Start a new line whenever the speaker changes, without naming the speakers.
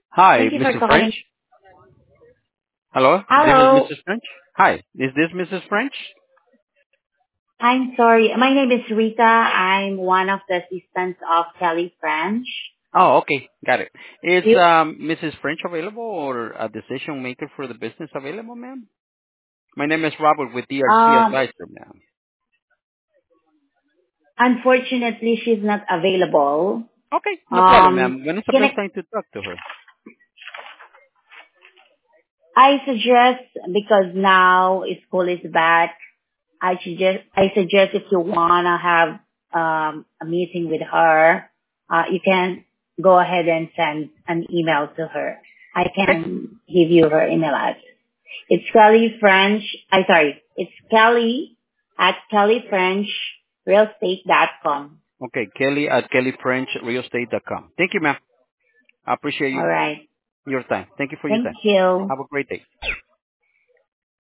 Hi,
Thank you for
Mr. French.
calling.
Hello, this is
Hello.
Mrs. French. Hi, is this Mrs. French?
I'm sorry. My name is Rita. I'm one of the assistants of Kelly French.
Oh, okay, got it. Is
You,
Mrs. French available or a decision maker for the business available, ma'am? My name is Robert with DRG
um,
Advisor, ma'am.
unfortunately, she's not available.
Okay, no problem,
Um,
ma'am. When is the
can
best time to talk to her?
I suggest, because now school is back, I suggest if you wanna have a meeting with her, you can go ahead and send an email to her. I
Okay,
can give you her email address. It's Kelly French. It's Kelly at kellyfrenchrealestate.com.
okay, Kelly at kellyfrenchrealestate.com. Thank you, ma'am. I appreciate
All right.
your time. Thank you for your
Thank
time.
you.
Have a great day.